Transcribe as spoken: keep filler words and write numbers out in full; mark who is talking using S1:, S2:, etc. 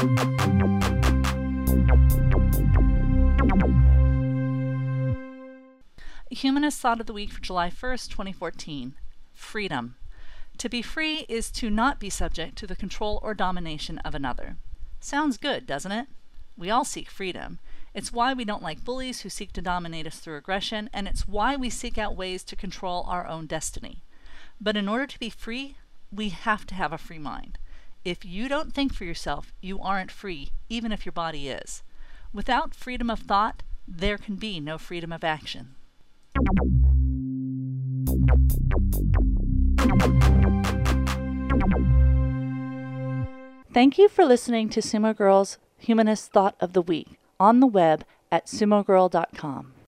S1: Humanist Thought of the Week for July first, twenty fourteen. Freedom. To be free is to not be subject to the control or domination of another. Sounds good, doesn't it? We all seek freedom. It's why we don't like bullies who seek to dominate us through aggression, and it's why we seek out ways to control our own destiny. But in order to be free, we have to have a free mind. If you don't think for yourself, you aren't free, even if your body is. Without freedom of thought, there can be no freedom of action. Thank you for listening to Sumo Girl's Humanist Thought of the Week on the web at sumo girl dot com.